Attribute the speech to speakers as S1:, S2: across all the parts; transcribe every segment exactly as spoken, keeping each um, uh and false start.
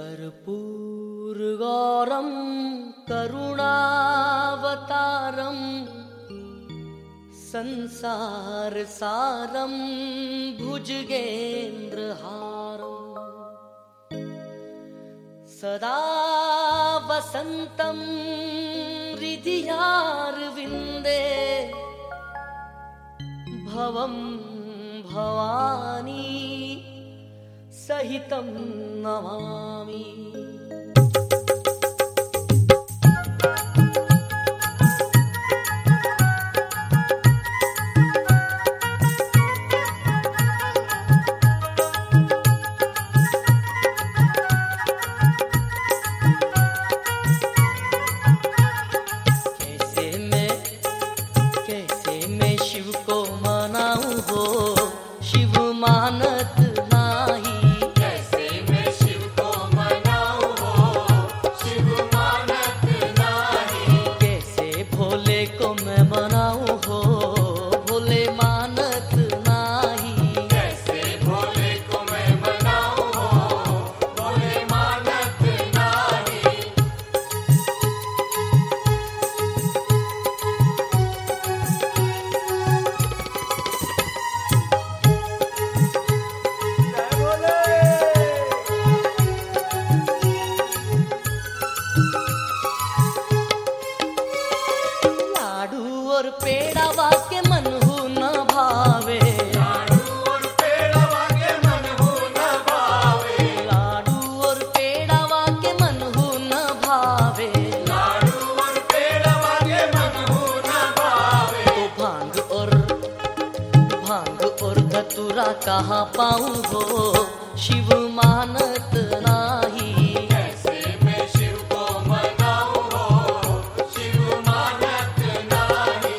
S1: कर्पूरगौरं करुणावतारं संसारसारं भुजगेन्द्रहारं सदा वसन्तं हृदयारविन्दे भवं भवानी सहितं नमामि। कैसे मैं कैसे मैं शिव को मनाऊं हो, शिव मानत नाही।
S2: कैसे मैं शिव को मनाऊं हो, शिव मानत नाही।
S1: कैसे भोले को मैं मनाऊं हो, भोले मानत नाही।
S2: कैसे भोले को मैं मनाऊं हो, भोले मानत नाही।
S1: लाडू और पेड़ावा के मन हो न भावे,
S2: लाडू और पेड़वा के मन हो न भावे।
S1: लाडू और पेड़ावा के मन हो न भावे।
S2: लाडू और पेड़वा के मन हो न भावे।
S1: तो भांग और भांग और धतूरा कहाँ पाऊं हो, शिव मानत नाही।
S2: कैसे मैं शिव को मनाऊं हो, शिव मानत नाही।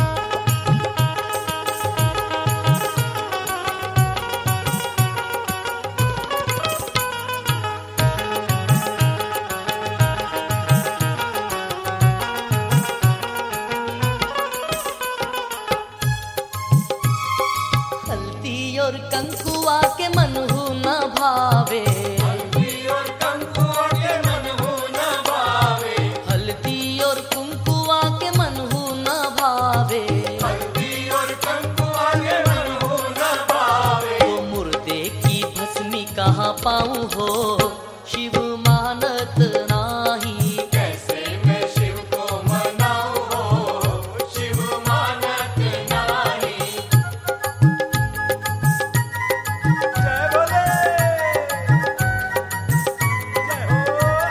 S1: हल्दी और कंकुआ के मन हो न भावे,
S2: हल्दी और कंकुआ के मन हो न भावे।
S1: हल्दी और कुंकुआ के मन हो न भावे।
S2: हल्दी और कंकुआ के मन हो न भावे।
S1: तो मुर्दे की भस्मी कहाँ पाऊं हो, शिव मानत नाही।
S2: कैसे मैं शिव को मनाऊं हो, शिव मानत नाही। जय भोले, जय हो।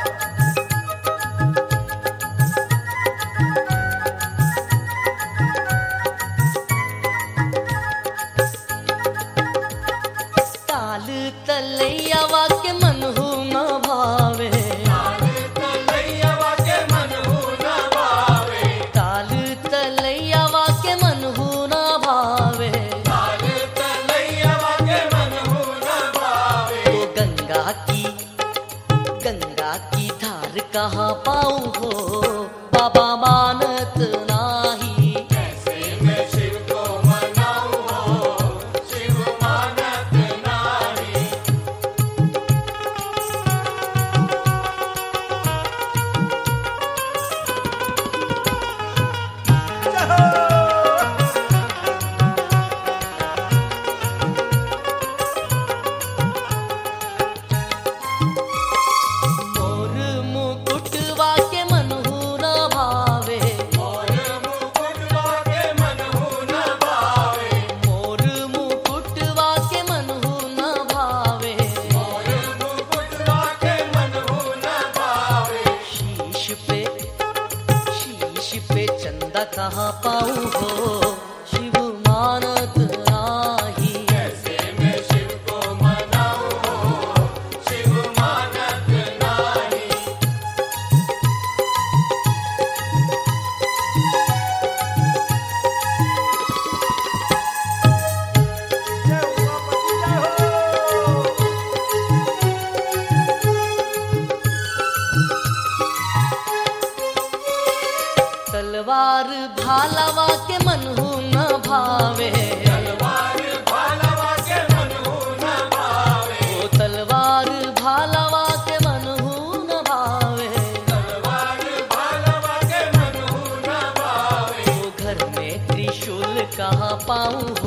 S1: ताल तलैयावा के मन हो न भावे,
S2: ताल तलैयावा के मन हो न भावे।
S1: ताल तलैयावा के मन हो न भावे।
S2: ताल तलैयावा के मन हो न भावे।
S1: तो गंगा की गंगा की धार कहाँ पाऊं हो, बाबा मानत नाही।
S2: कैसे मैं शिव को मनाऊं हो, शिव मानत नाही।
S1: मोर मुकुटवा के मन हो न भावे,
S2: मोर मुकुटवा के मन हो न भावे।
S1: मोर मुकुटवा के मन हो न भावे।
S2: मोर मुकुटवा के मन हो न भावे।
S1: शीश पे शीश पे चंदा कहाँ पाऊं हो, शिव मानत नाही।
S2: कैसे मैं शिव को मनाऊं हो, शिव मानत नाही। जय हो बापू, जय हो।
S1: तलवार भालावा के मन हो न भावे,
S2: तलवार भालवा के मन हो न भावे।
S1: ओ तलवार भालावा के मन पाऊं